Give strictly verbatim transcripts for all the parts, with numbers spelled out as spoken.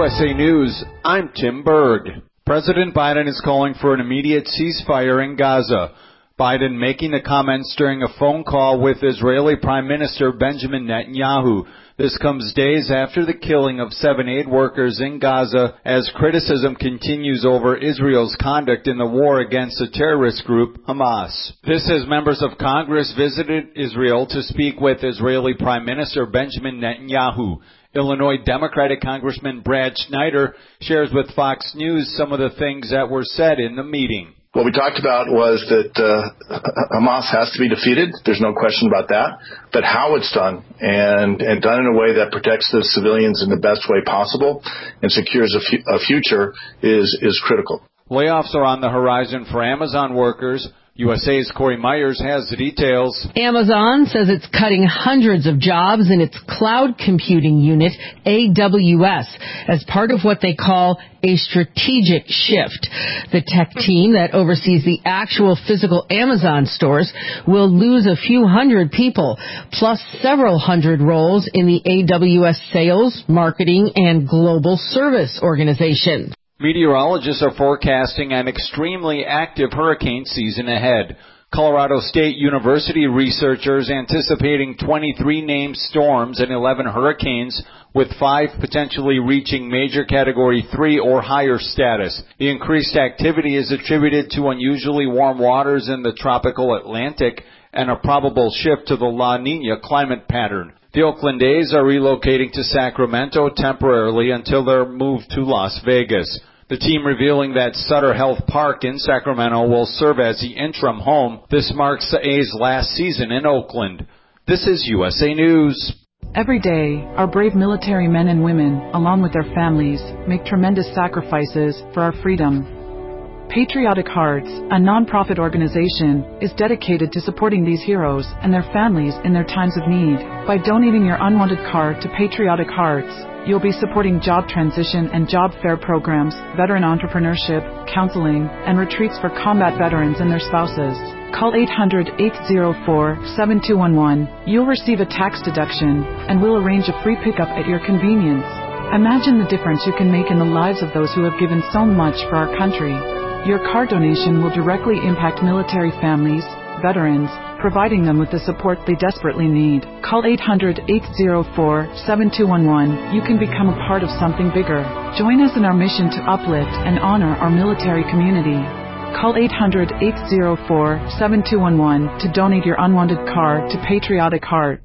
U S A News, I'm Tim Berg. President Biden is calling for an immediate ceasefire in Gaza. Biden making the comments during a phone call with Israeli Prime Minister Benjamin Netanyahu. This comes days after the killing of seven aid workers in Gaza as criticism continues over Israel's conduct in the war against the terrorist group Hamas. This as members of Congress visited Israel to speak with Israeli Prime Minister Benjamin Netanyahu. Illinois Democratic Congressman Brad Schneider shares with Fox News some of the things that were said in the meeting. What we talked about was that uh, Hamas has to be defeated. There's no question about that. But how it's done and, and done in a way that protects the civilians in the best way possible and secures a, fu- a future is, is critical. Layoffs are on the horizon for Amazon workers. U S A's Corey Myers has the details. Amazon says it's cutting hundreds of jobs in its cloud computing unit, A W S, as part of what they call a strategic shift. The tech team that oversees the actual physical Amazon stores will lose a few hundred people, plus several hundred roles in the A W S sales, marketing, and global service organization. Meteorologists are forecasting an extremely active hurricane season ahead. Colorado State University researchers anticipating twenty-three named storms and eleven hurricanes, with five potentially reaching major Category three or higher status. The increased activity is attributed to unusually warm waters in the tropical Atlantic and a probable shift to the La Nina climate pattern. The Oakland A's are relocating to Sacramento temporarily until they're moved to Las Vegas. The team revealing that Sutter Health Park in Sacramento will serve as the interim home. This marks the A's last season in Oakland. This is U S A News. Every day, our brave military men and women, along with their families, make tremendous sacrifices for our freedom. Patriotic Hearts, a non-profit organization, is dedicated to supporting these heroes and their families in their times of need. By donating your unwanted car to Patriotic Hearts, you'll be supporting job transition and job fair programs, veteran entrepreneurship, counseling, and retreats for combat veterans and their spouses. Call eight hundred, eight oh four, seven two one one. You'll receive a tax deduction, and we'll arrange a free pickup at your convenience. Imagine the difference you can make in the lives of those who have given so much for our country. Your car donation will directly impact military families, veterans, providing them with the support they desperately need. Call eight hundred, eight oh four, seven two one one. You can become a part of something bigger. Join us in our mission to uplift and honor our military community. Call eight hundred, eight oh four, seven two one one to donate your unwanted car to Patriotic Hearts.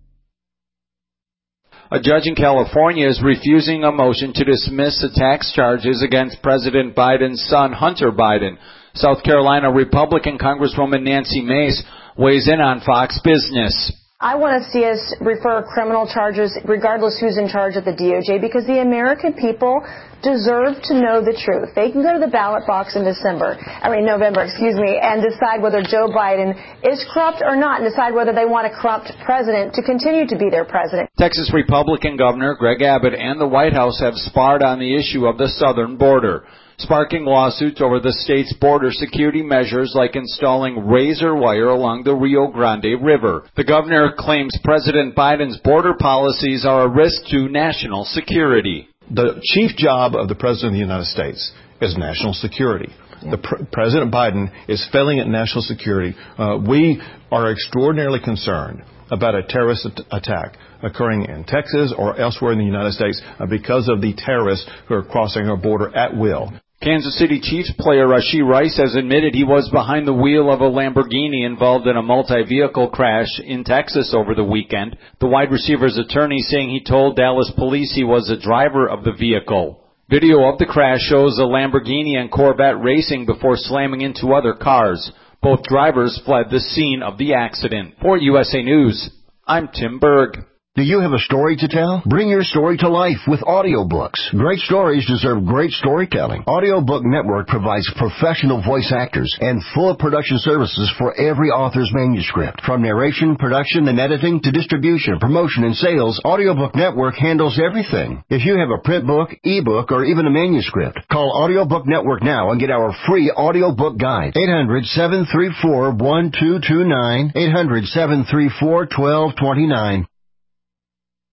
A judge in California is refusing a motion to dismiss the tax charges against President Biden's son, Hunter Biden. South Carolina Republican Congresswoman Nancy Mace weighs in on Fox Business. I want to see us refer criminal charges regardless who's in charge at the D O J, because the American people deserve to know the truth. They can go to the ballot box in December, I mean November, excuse me, and decide whether Joe Biden is corrupt or not, and decide whether they want a corrupt president to continue to be their president. Texas Republican Governor Greg Abbott and the White House have sparred on the issue of the southern border, sparking lawsuits over the state's border security measures like installing razor wire along the Rio Grande River. The governor claims President Biden's border policies are a risk to national security. The chief job of the President of the United States is national security. The pr- President Biden is failing at national security. Uh, we are extraordinarily concerned about a terrorist at- attack occurring in Texas or elsewhere in the United States uh, because of the terrorists who are crossing our border at will. Kansas City Chiefs player Rashee Rice has admitted he was behind the wheel of a Lamborghini involved in a multi-vehicle crash in Texas over the weekend. The wide receiver's attorney saying he told Dallas police he was the driver of the vehicle. Video of the crash shows a Lamborghini and Corvette racing before slamming into other cars. Both drivers fled the scene of the accident. For U S A News, I'm Tim Berg. Do you have a story to tell? Bring your story to life with audiobooks. Great stories deserve great storytelling. Audiobook Network provides professional voice actors and full production services for every author's manuscript. From narration, production, and editing to distribution, promotion, and sales, Audiobook Network handles everything. If you have a print book, ebook, or even a manuscript, call Audiobook Network now and get our free audiobook guide. eight hundred, seven three four, one two two nine, eight hundred, seven three four, one two two nine.